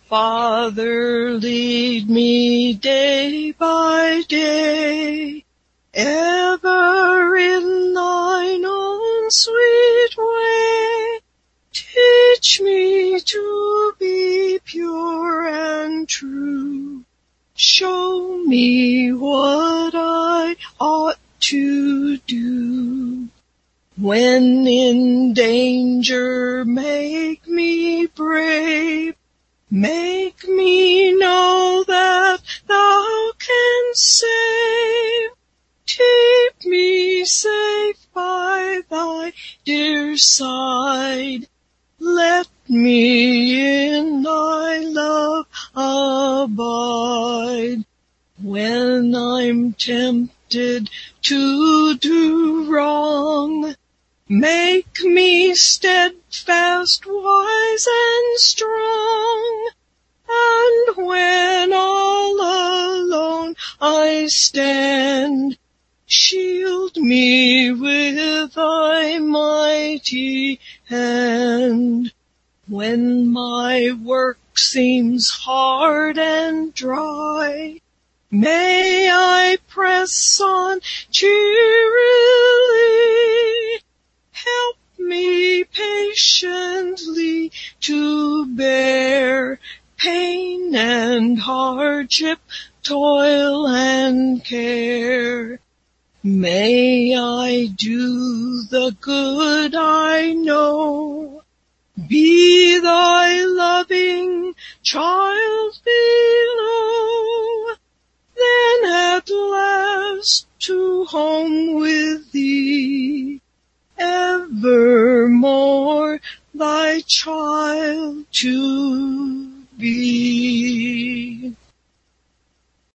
Father, lead me day by day, ever in thine own sweet way. Teach me to be pure and true. Show me what I ought to do. When in danger, make me brave. Make me know that thou canst save. Keep me safe by thy dear side. Let me in thy love abide. When I'm tempted to do wrong, make me steadfast, wise, and strong. And when all alone I stand, shield me with thy mighty hand. When my work seems hard and dry, may I press on cheerily. Help me patiently to bear pain and hardship, toil and care. May I do the good I know, be thy loving child below, then at last to home with thee, evermore thy child to be.